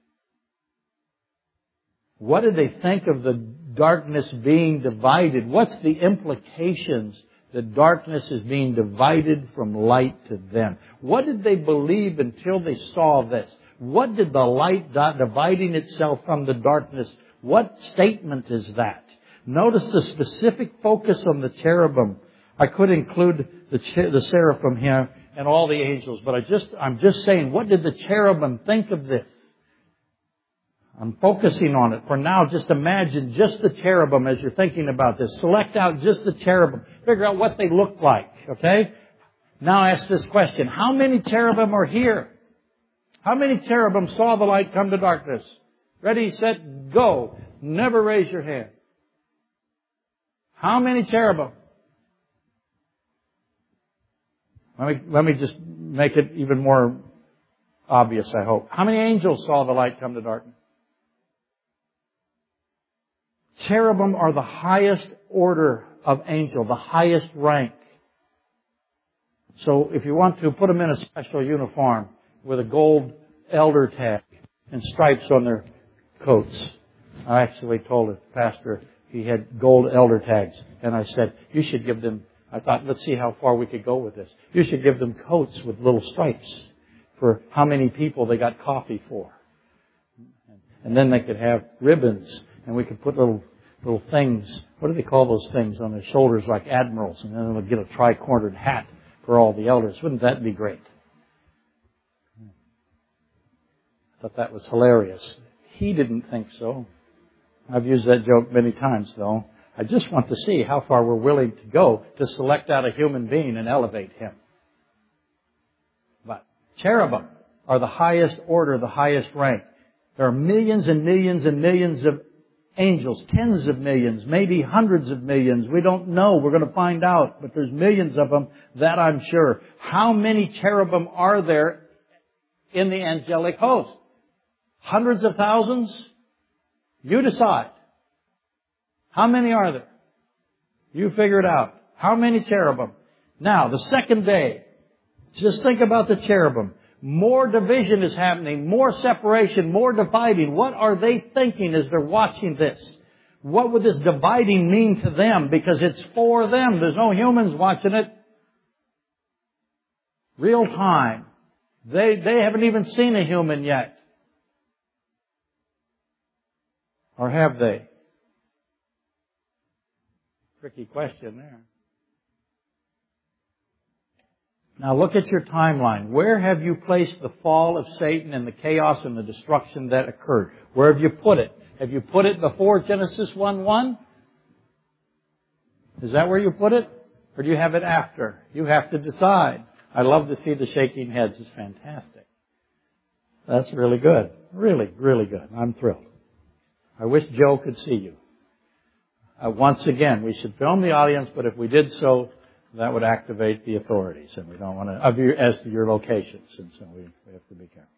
What did they think of the darkness being divided? What's the implications that darkness is being divided from light to them? What did they believe until they saw this? What did the light dividing itself from the darkness, what statement is that? Notice the specific focus on the cherubim. I could include the seraphim here and all the angels, but I'm just saying, what did the cherubim think of this? I'm focusing on it. For now, just imagine just the cherubim as you're thinking about this. Select out just the cherubim. Figure out what they look like, okay? Now ask this question. How many cherubim are here? How many cherubim saw the light come to darkness? Ready, set, go. Never raise your hand. How many cherubim? Let me just make it even more obvious, I hope. How many angels saw the light come to darkness? Cherubim are the highest order of angel, the highest rank. So if you want to, put them in a special uniform with a gold elder tag and stripes on their coats. I actually told the pastor he had gold elder tags. And I said, you should give them, I thought, let's see how far we could go with this. You should give them coats with little stripes for how many people they got coffee for. And then they could have ribbons, and we could put little things, what do they call those things, on their shoulders like admirals, and then they'll get a tri-cornered hat for all the elders. Wouldn't that be great? I thought that was hilarious. He didn't think so. I've used that joke many times, though. I just want to see how far we're willing to go to select out a human being and elevate him. But cherubim are the highest order, the highest rank. There are millions and millions and millions of angels, tens of millions, maybe hundreds of millions. We don't know. We're going to find out. But there's millions of them, that I'm sure. How many cherubim are there in the angelic host? Hundreds of thousands? You decide. How many are there? You figure it out. How many cherubim? Now, the second day, just think about the cherubim. More division is happening, more separation, more dividing. What are they thinking as they're watching this? What would this dividing mean to them? Because it's for them. There's no humans watching it. Real time. They haven't even seen a human yet. Or have they? Tricky question there. Now look at your timeline. Where have you placed the fall of Satan and the chaos and the destruction that occurred? Where have you put it? Have you put it before Genesis 1:1? Is that where you put it? Or do you have it after? You have to decide. I love to see the shaking heads. It's fantastic. That's really good. Really, really good. I'm thrilled. I wish Joe could see you. Once again, we should film the audience, but if we did so, that would activate the authorities, and we don't want to, as to your locations, and so we have to be careful.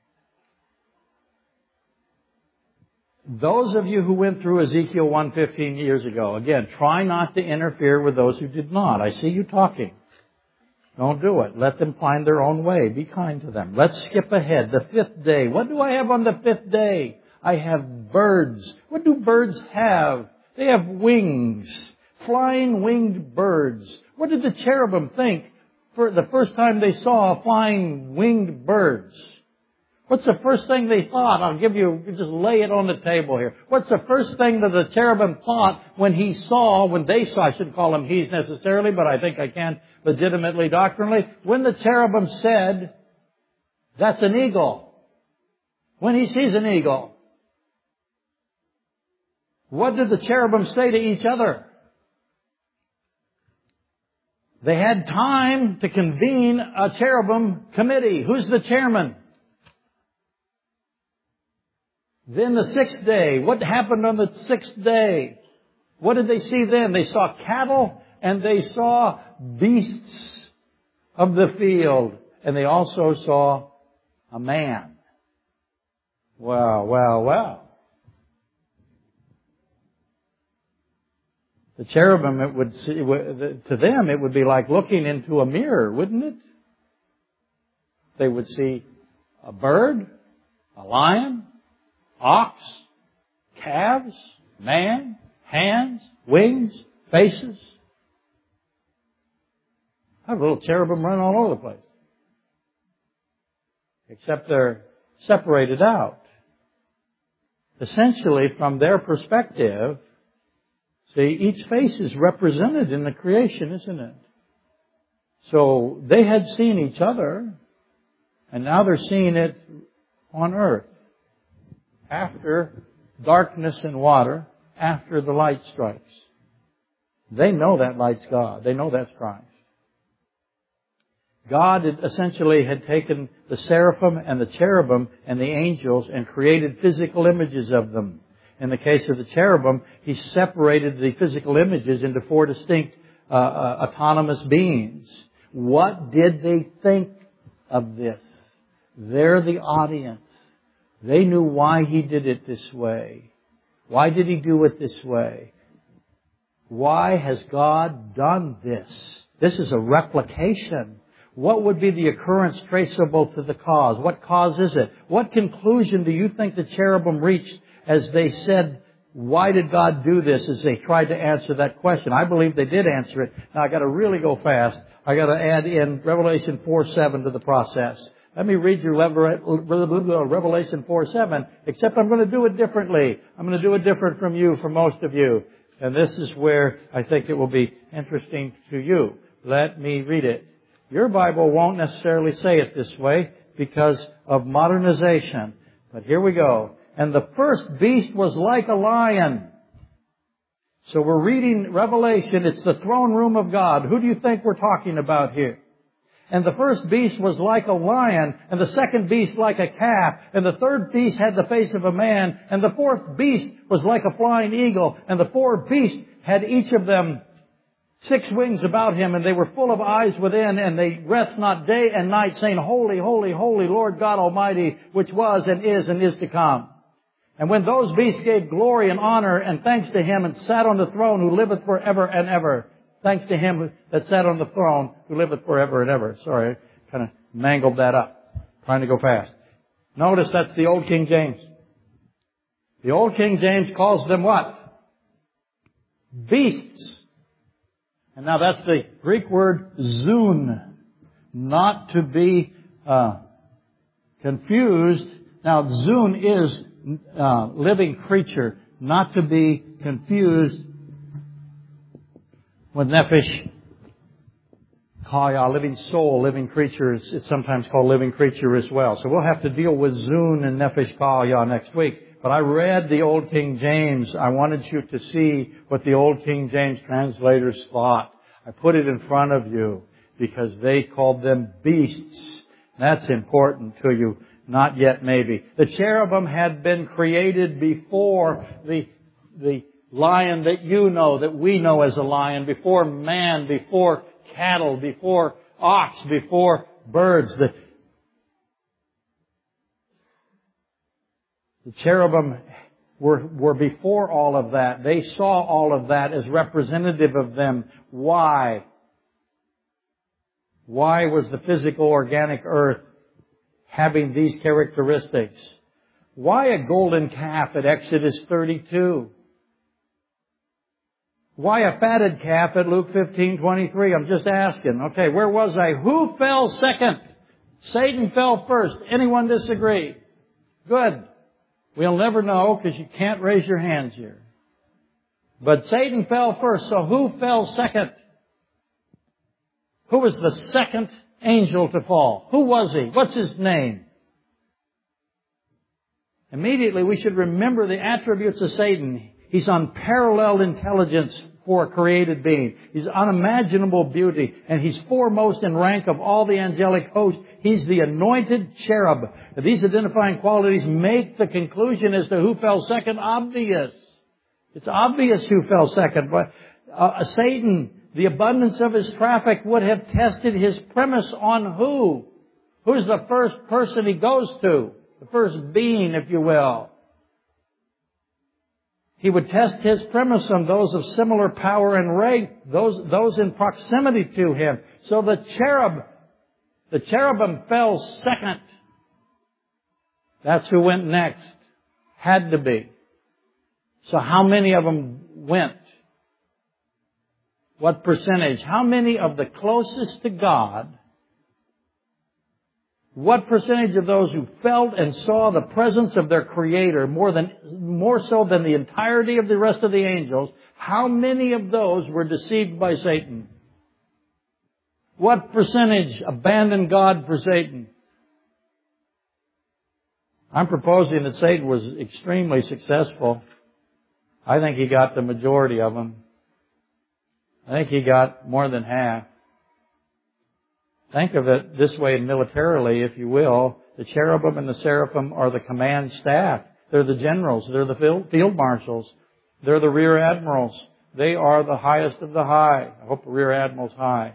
Those of you who went through Ezekiel 1:15 years ago, again, try not to interfere with those who did not. I see you talking. Don't do it. Let them find their own way. Be kind to them. Let's skip ahead. The 5th day. What do I have on the 5th day? I have birds. What do birds have? They have wings. Flying winged birds. What did the cherubim think for the first time they saw flying winged birds? What's the first thing they thought? I'll give you, just lay it on the table here. What's the first thing that the cherubim thought when they saw, I shouldn't call him he's necessarily, but I think I can legitimately doctrinally. When the cherubim said, that's an eagle. When he sees an eagle. What did the cherubim say to each other? They had time to convene a cherubim committee. Who's the chairman? Then the 6th day. What happened on the 6th day? What did they see then? They saw cattle and they saw beasts of the field. And they also saw a man. Wow, wow, wow. The cherubim, to them, it would be like looking into a mirror, wouldn't it? They would see a bird, a lion, ox, calves, man, hands, wings, faces. I have little cherubim running all over the place. Except they're separated out. Essentially, from their perspective, see, each face is represented in the creation, isn't it? So they had seen each other, and now they're seeing it on earth. After darkness and water, after the light strikes. They know that light's God. They know that's Christ. God essentially had taken the seraphim and the cherubim and the angels and created physical images of them. In the case of the cherubim, He separated the physical images into 4 distinct autonomous beings. What did they think of this? They're the audience. They knew why He did it this way. Why did He do it this way? Why has God done this? This is a replication. What would be the occurrence traceable to the cause? What cause is it? What conclusion do you think the cherubim reached as they said, why did God do this, as they tried to answer that question? I believe they did answer it. Now I got to really go fast. I got to add in Revelation 4:7 to the process. Let me read you Revelation 4:7, except I'm going to do it differently. I'm going to do it different from you, for most of you. And this is where I think it will be interesting to you. Let me read it. Your Bible won't necessarily say it this way because of modernization. But here we go. And the first beast was like a lion. So we're reading Revelation. It's the throne room of God. Who do you think we're talking about here? And the first beast was like a lion, and the second beast like a calf, and the third beast had the face of a man, and the fourth beast was like a flying eagle, and the 4 beasts had each of them 6 wings about him, and they were full of eyes within, and they rest not day and night, saying, Holy, holy, holy, Lord God Almighty, which was and is to come. And when those beasts gave glory and honor and thanks to Him and sat on the throne who liveth forever and ever. Thanks to Him that sat on the throne who liveth forever and ever. Sorry, I kind of mangled that up. Trying to go fast. Notice that's the Old King James. The Old King James calls them what? Beasts. And now that's the Greek word zoon. Not to be confused. Now zoon is living creature. Not to be confused with nephesh Kaya, living soul, living creature. It's sometimes called living creature as well. So we'll have to deal with Zun and Nefesh Kaya next week. But I read the Old King James. I wanted you to see what the Old King James translators thought. I put it in front of you because they called them beasts. That's important to you. Not yet, maybe. The cherubim had been created before the lion that you know, that we know as a lion, before man, before cattle, before ox, before birds. The cherubim were before all of that. They saw all of that as representative of them. Why? Why was the physical organic earth having these characteristics? Why a golden calf at Exodus 32? Why a fatted calf at Luke 15:23? I'm just asking. Okay, where was I? Who fell second? Satan fell first. Anyone disagree? Good. We'll never know because you can't raise your hands here. But Satan fell first, so who fell second? Who was the second angel to fall? Who was he? What's his name? Immediately we should remember the attributes of Satan. He's unparalleled intelligence for a created being. He's unimaginable beauty, and he's foremost in rank of all the angelic host. He's the anointed cherub. These identifying qualities make the conclusion as to who fell second obvious. It's obvious who fell second, but Satan, the abundance of his traffic, would have tested his premise on who? Who's the first person he goes to? The first being, if you will. He would test his premise on those of similar power and rank, those in proximity to him. So the cherubim fell second. That's who went next. Had to be. So how many of them went? What percentage? How many of the closest to God? What percentage of those who felt and saw the presence of their Creator more so than the entirety of the rest of the angels, how many of those were deceived by Satan? What percentage abandoned God for Satan? I'm proposing that Satan was extremely successful. I think he got the majority of them. I think he got more than half. Think of it this way militarily, if you will. The cherubim and the seraphim are the command staff. They're the generals. They're the field marshals. They're the rear admirals. They are the highest of the high. I hope the rear admiral's high.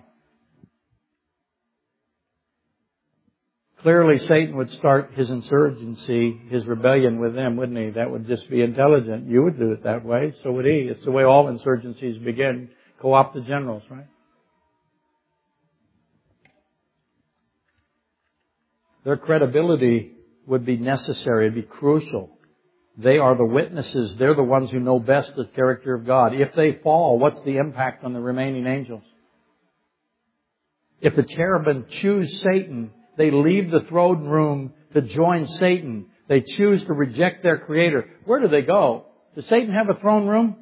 Clearly, Satan would start his insurgency, his rebellion with them, wouldn't he? That would just be intelligent. You would do it that way. So would he. It's the way all insurgencies begin. Co-opt the generals, right? Their credibility would be necessary. It'd be crucial. They are the witnesses. They're the ones who know best the character of God. If they fall, what's the impact on the remaining angels? If the cherubim choose Satan, they leave the throne room to join Satan. They choose to reject their Creator. Where do they go? Does Satan have a throne room?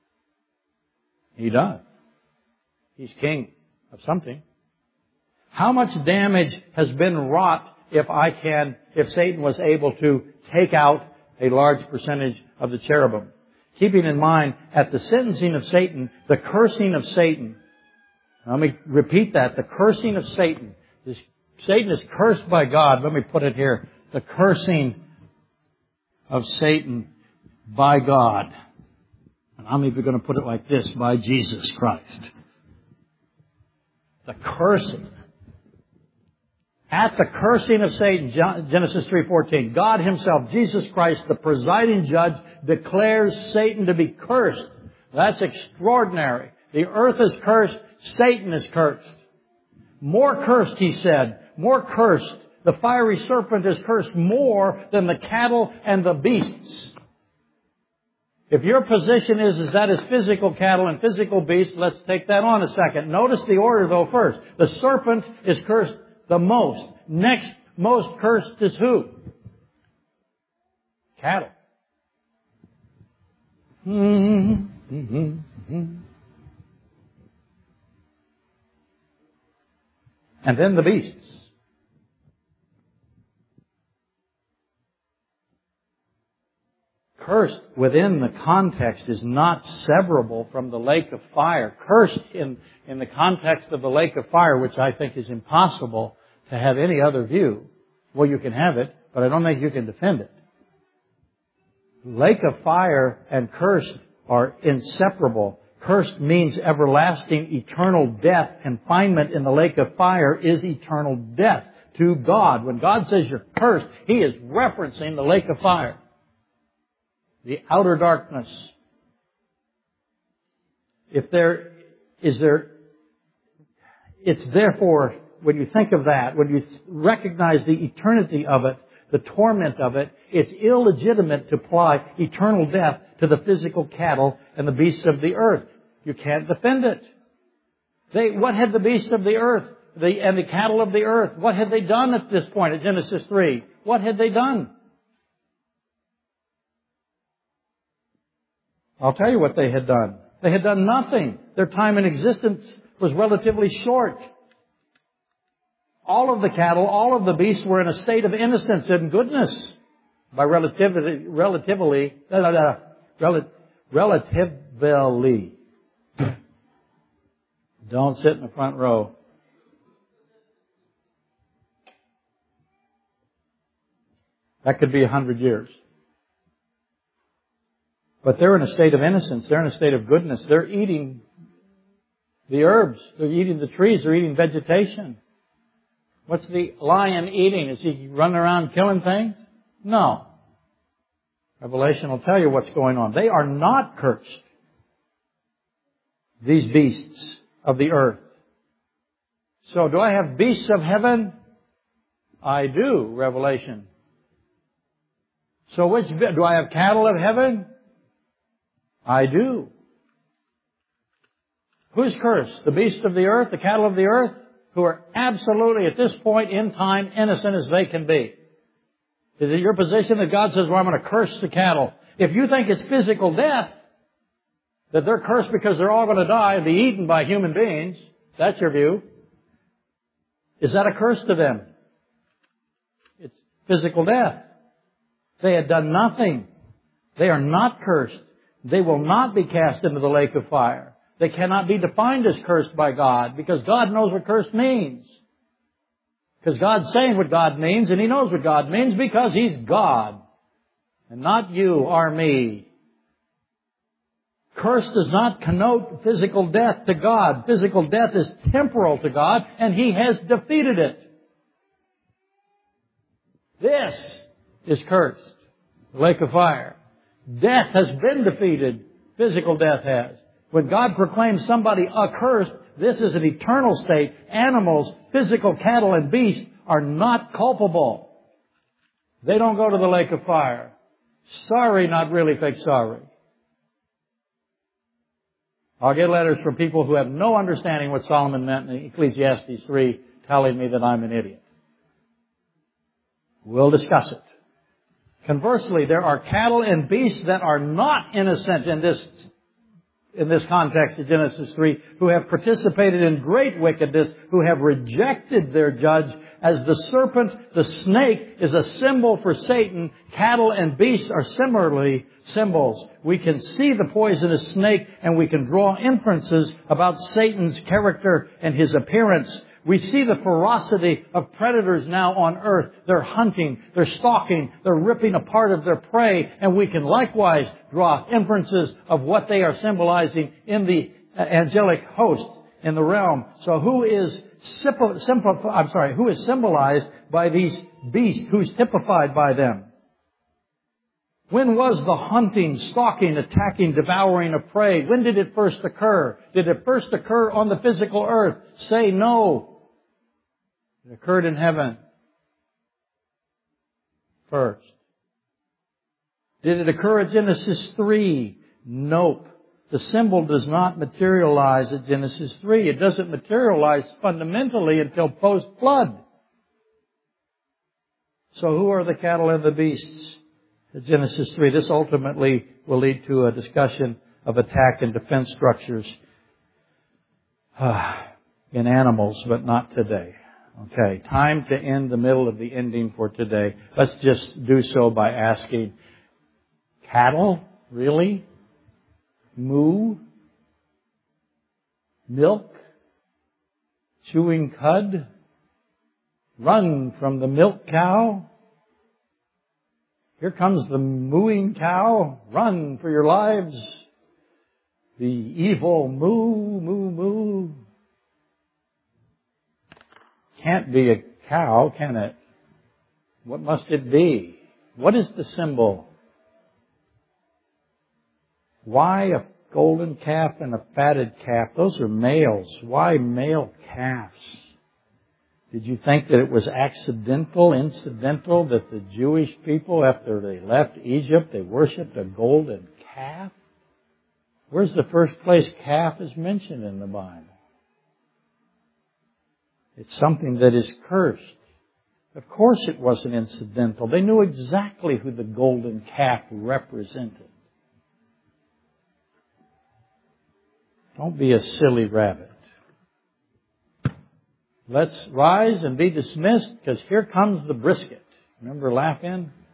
He does. He's king of something. How much damage has been wrought if Satan was able to take out a large percentage of the cherubim? Keeping in mind, at the sentencing of Satan, the cursing of Satan. Let me repeat that. The cursing of Satan. Satan is cursed by God. Let me put it here. The cursing of Satan by God. And I'm even going to put it like this, by Jesus Christ. The cursing. At the cursing of Satan, Genesis 3:14, God Himself, Jesus Christ, the presiding judge, declares Satan to be cursed. That's extraordinary. The earth is cursed. Satan is cursed. More cursed, he said. More cursed. The fiery serpent is cursed more than the cattle and the beasts. If your position is that is physical cattle and physical beasts, let's take that on a second. Notice the order though first. The serpent is cursed the most. Next most cursed is who? Cattle. And then the beasts. Cursed within the context is not severable from the lake of fire. Cursed in the context of the lake of fire, which I think is impossible to have any other view. Well, you can have it, but I don't think you can defend it. Lake of fire and cursed are inseparable. Cursed means everlasting, eternal death. Confinement in the lake of fire is eternal death to God. When God says you're cursed, He is referencing the lake of fire. The outer darkness. It's therefore, when you think of that, when you recognize the eternity of it, the torment of it, it's illegitimate to apply eternal death to the physical cattle and the beasts of the earth. You can't defend it. What had the beasts of the earth and the cattle of the earth, what had they done at this point at Genesis 3? What had they done? I'll tell you what they had done. They had done nothing. Their time in existence was relatively short. All of the cattle, all of the beasts were in a state of innocence and goodness. By relatively. Don't sit in the front row. That could be 100 years. But they're in a state of innocence. They're in a state of goodness. They're eating the herbs. They're eating the trees. They're eating vegetation. What's the lion eating? Is he running around killing things? No. Revelation will tell you what's going on. They are not cursed. These beasts of the earth. So do I have beasts of heaven? I do, Revelation. So do I have cattle of heaven? I do. Who's cursed? The beasts of the earth, the cattle of the earth, who are absolutely at this point in time innocent as they can be. Is it your position that God says, well, I'm going to curse the cattle? If you think it's physical death, that they're cursed because they're all going to die and be eaten by human beings, that's your view. Is that a curse to them? It's physical death. They had done nothing. They are not cursed. They will not be cast into the lake of fire. They cannot be defined as cursed by God because God knows what cursed means. Because God's saying what God means and He knows what God means because He's God. And not you or me. Curse does not connote physical death to God. Physical death is temporal to God and He has defeated it. This is cursed. The lake of fire. Death has been defeated. Physical death has. When God proclaims somebody accursed, this is an eternal state. Animals, physical cattle and beasts are not culpable. They don't go to the lake of fire. Sorry, not really fake sorry. I'll get letters from people who have no understanding what Solomon meant in Ecclesiastes 3 telling me that I'm an idiot. We'll discuss it. Conversely, there are cattle and beasts that are not innocent in this context of Genesis 3, who have participated in great wickedness, who have rejected their judge. As the serpent, the snake is a symbol for Satan. Cattle and beasts are similarly symbols. We can see the poisonous snake and we can draw inferences about Satan's character and his appearance. We see the ferocity of predators now on earth. They're hunting, they're stalking, they're ripping apart of their prey, and we can likewise draw inferences of what they are symbolizing in the angelic host in the realm. So who is symbolized by these beasts? Who's typified by them? When was the hunting, stalking, attacking, devouring of prey? When did it first occur? Did it first occur on the physical earth? Say no. It occurred in heaven first. Did it occur at Genesis 3? Nope. The symbol does not materialize at Genesis 3. It doesn't materialize fundamentally until post-flood. So who are the cattle and the beasts at Genesis 3? This ultimately will lead to a discussion of attack and defense structures in animals, but not today. Okay, time to end the middle of the ending for today. Let's just do so by asking, cattle? Really? Moo? Milk? Chewing cud? Run from the milk cow? Here comes the mooing cow. Run for your lives. The evil moo, moo, moo. Can't be a cow, can it? What must it be? What is the symbol? Why a golden calf and a fatted calf? Those are males. Why male calves? Did you think that it was accidental, incidental, that the Jewish people, after they left Egypt, they worshipped a golden calf? Where's the first place calf is mentioned in the Bible? It's something that is cursed. Of course it wasn't incidental. They knew exactly who the golden calf represented. Don't be a silly rabbit. Let's rise and be dismissed, because here comes the brisket. Remember Laugh-In?